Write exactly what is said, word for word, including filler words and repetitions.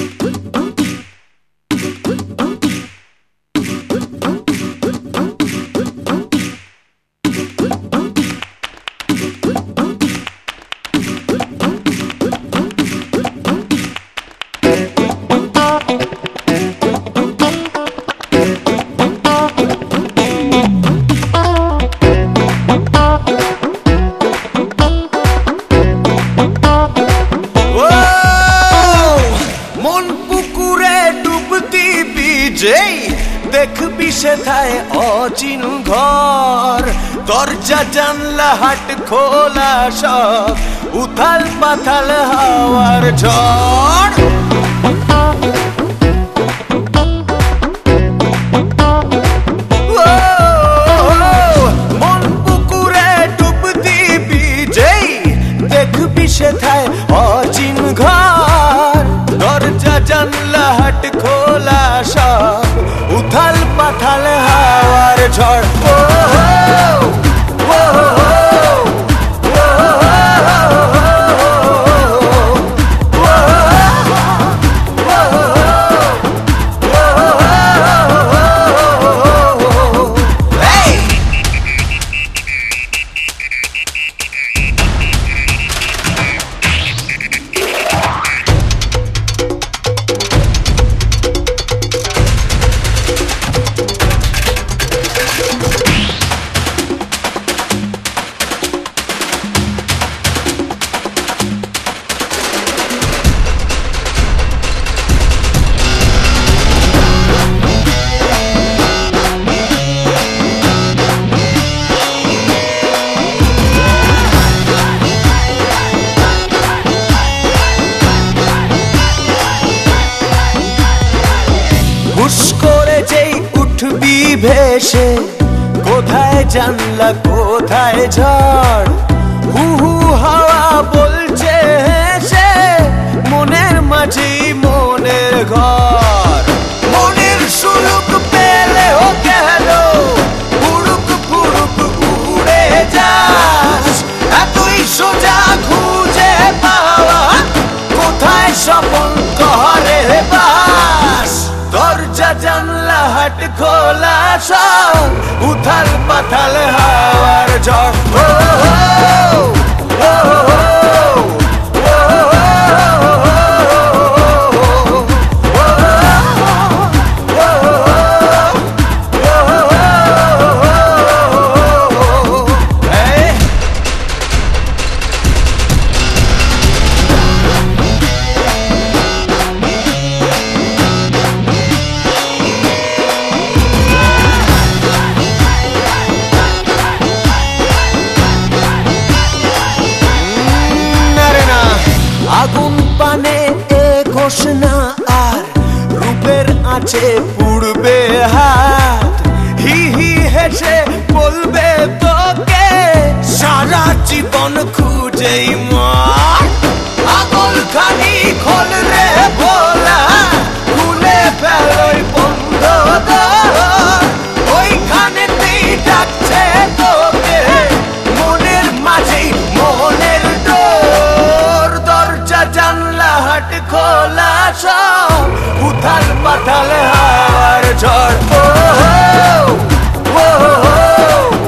দেখবি সেথায় অচিন ঘর, দরজা জানলা হাট খোলা সব, উথাল পাথাল হাওয়ার ঝড়। মন পুকুরে ডুব দিবি যেই, দেখবি সেথায় অচিন ঘর, দরজা জানলা হাট খোলা সব, উথাল পাথাল হাওয়ার ঝড়। ও করে যেই উঠবি ভেসে, কোথায় জানলা কোথায় ঝড়, হু হু হাওয়া বলছে হেসে, মনের মাঝি মনের ঘর। মনের সুলুক পেলে ও গেল, ফুরুক ফুরুক উড়ে যাস, এতই সোজা খুঁজে পাওয়া, কোথায় স্বপন করে বাস। দরজা জানলা হাট খোলা সব, উথাল পাথাল হাওয়ার ঝড়। আগুন পানে এ ঘোষণা আর, রূপের আঁচে পুড়বে হাত, হি হি হেসে বলবে তোকে, সারা জীবন খুঁজেই মার। আগল খানি খোল রে ভোলা, খুলে ফেলোই বন্ধ দ্বার, ওইখানেতেই ডাকছে তোকে, মনের মাঝেই মনের ডোর। দরজা জানলা হাট খোলা সব, উথাল পাথাল হাওয়ার ঝড়। ও